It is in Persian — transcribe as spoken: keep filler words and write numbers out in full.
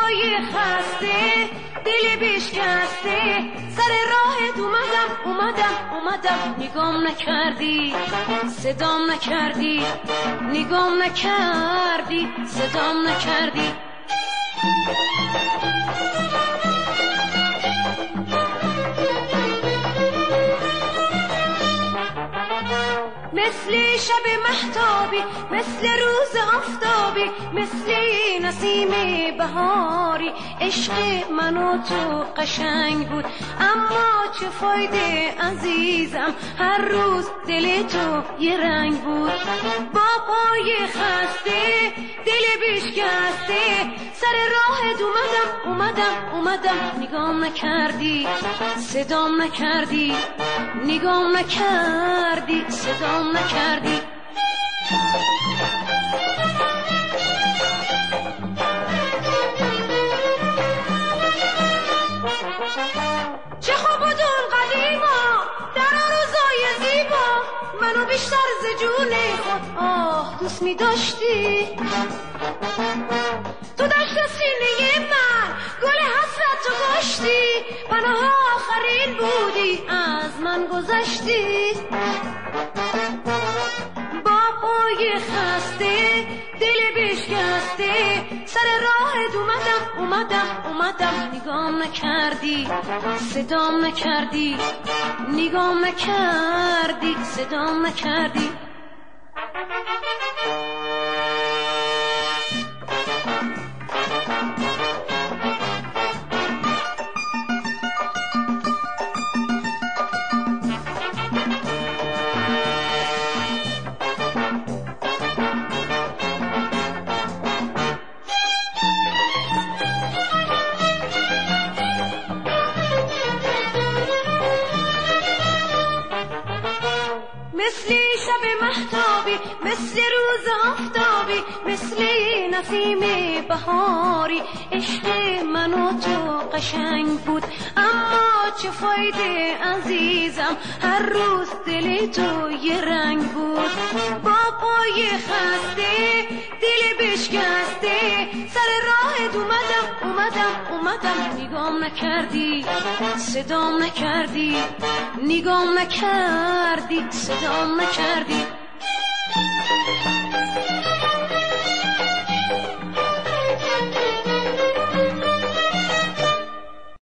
پای خسته دل بشکسته سر راهت اومدم اومدم اومدم نگام نکردی صدام نکردی نگام نکردی صدام نکردی مثل شب مهتابی مثل روز آفتابی مثل نسیم بهاری عشق من و تو قشنگ بود اما چه فایده عزیزم هر روز دل تو یه رنگ بود با پای خسته دل بشکسته سر راهت اومدم اومدم اومدم نگام نکردی صدام نکردی نگام نکردی صدام نکردی چه خوب بود اون قدیما در روزای زیبا منو بیشتر ز جون خود آه دوست می داشتی تو دشت سینه من گل حسرت تو گشتی پناه آخرین بودی از من گذشتی با پای خسته دل بشکسته سر راهت اومدم اومدم اومدم نگام نکردی صدام نکردی نگام نکردی صدام نکردی مثل شب مهتابی مثل روز آفتابی مثل نسیم بهاری عشق من و تو قشنگ بود اما چه فایده عزیزم هر روز دل تو یه رنگ بود با پای خسته دل بشکسته سر راهت اومدم اومدم اومدم نگام نکردی صدام نکردی نگام نکردی صدام نکردی